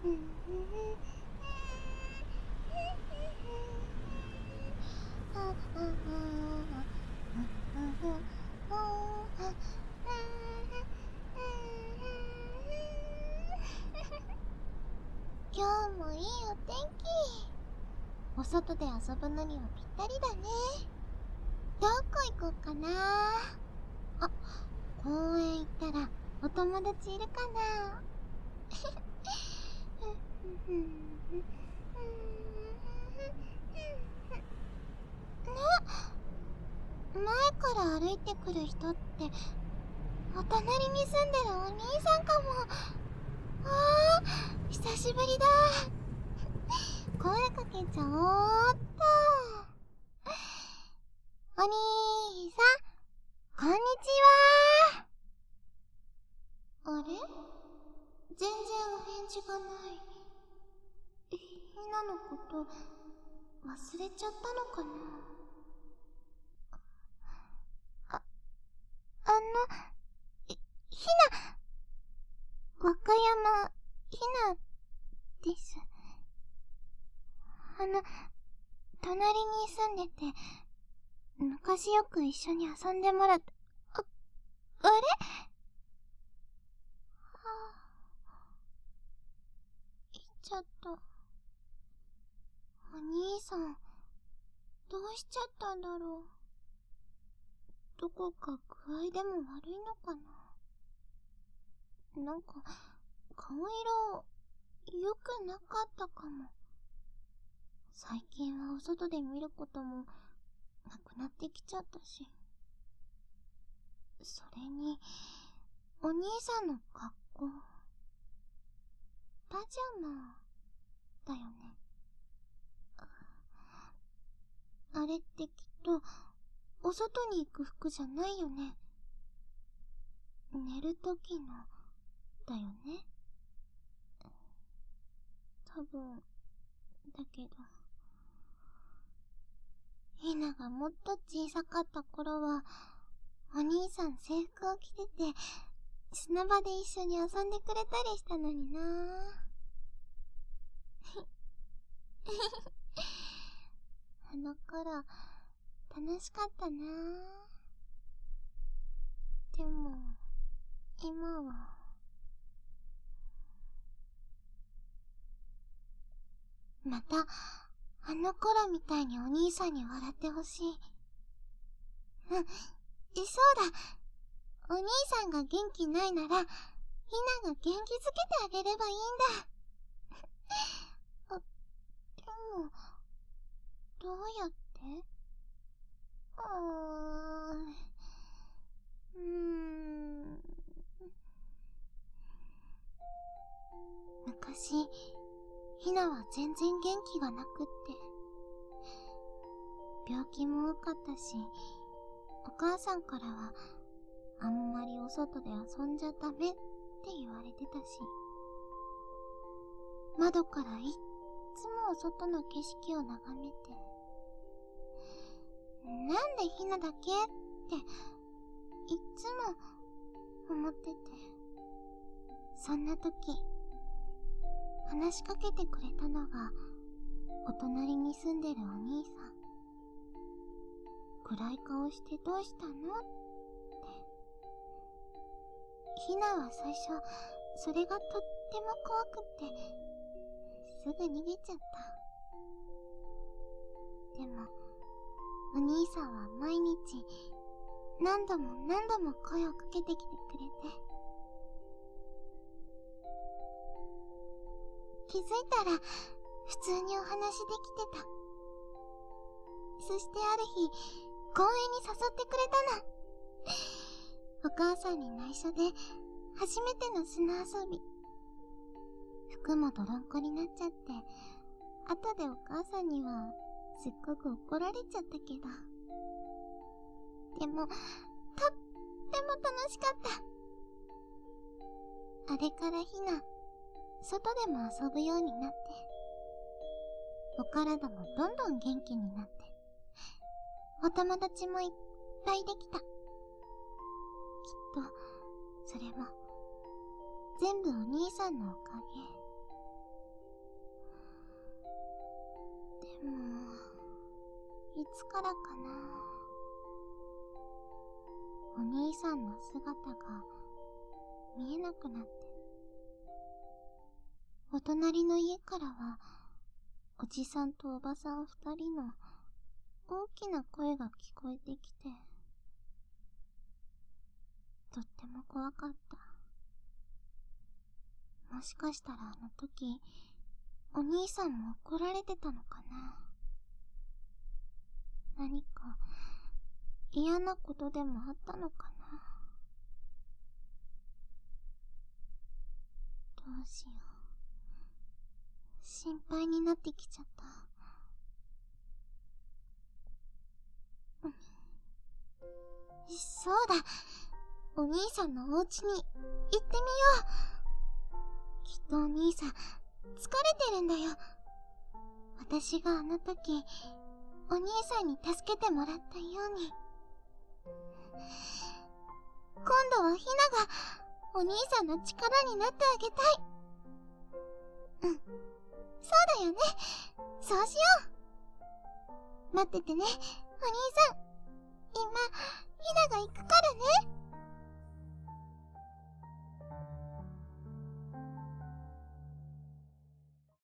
今日もいいお天気。お外で遊ぶのにはぴったりだね。どこ行こうかな。あ、公園行ったらお友達いるかな。前から歩いてくる人ってお隣に住んでるお兄さんかも。あー、久しぶりだ。声かけちゃおーっと。お兄さん、こんにちは。あれ？全然お返事がない。ひなのこと忘れちゃったのかな。ひな、和歌山ひなです。隣に住んでて、昔よく一緒に遊んでもらった。あれ？行っちゃった。お兄さん、どうしちゃったんだろう。どこか具合でも悪いのかな。なんか、顔色、良くなかったかも。最近はお外で見ることもなくなってきちゃったし。それに、お兄さんの格好、パジャマだよね。あれってきっとお外に行く服じゃないよね。寝るときのだよね。多分だけど、ひながもっと小さかった頃はお兄さん制服を着てて砂場で一緒に遊んでくれたりしたのにな。あの頃楽しかったな。でも今はまたあの頃みたいにお兄さんに笑ってほしい。そうだ、お兄さんが元気ないならひなが元気づけてあげればいいんだ。でもどうやって？昔、ひなは全然元気がなくって。病気も多かったし、お母さんからはあんまりお外で遊んじゃダメって言われてたし、窓からいっつもお外の景色を眺めて、なんでひなだけっていっつも思ってて、そんな時話しかけてくれたのがお隣に住んでるお兄さん。暗い顔してどうしたのって。ひなは最初それがとっても怖くってすぐ逃げちゃった。でもお兄さんは毎日何度も何度も声をかけてきてくれて、気づいたら普通にお話できてた。そしてある日公園に誘ってくれたの。お母さんに内緒で初めての砂遊び。服も泥んこになっちゃって、後でお母さんにはすっごく怒られちゃったけど、でもとっても楽しかった。あれからひな、外でも遊ぶようになって、お体もどんどん元気になって、お友達もいっぱいできた。きっとそれも全部お兄さんのおかげ。 いつからかな。お兄さんの姿が見えなくなって。お隣の家からは、おじさんとおばさん2人の大きな声が聞こえてきて、とっても怖かった。もしかしたらあの時、お兄さんも怒られてたのかな。何か嫌なことでもあったのかな。どうしよう。心配になってきちゃった。そうだ。お兄さんのお家に行ってみよう。きっとお兄さん、疲れてるんだよ。私があの時、お兄さんに助けてもらったように。今度はひなが、お兄さんの力になってあげたい。うん。そうだよね。そうしよう。待っててね、お兄さん。今、ひなが行くからね。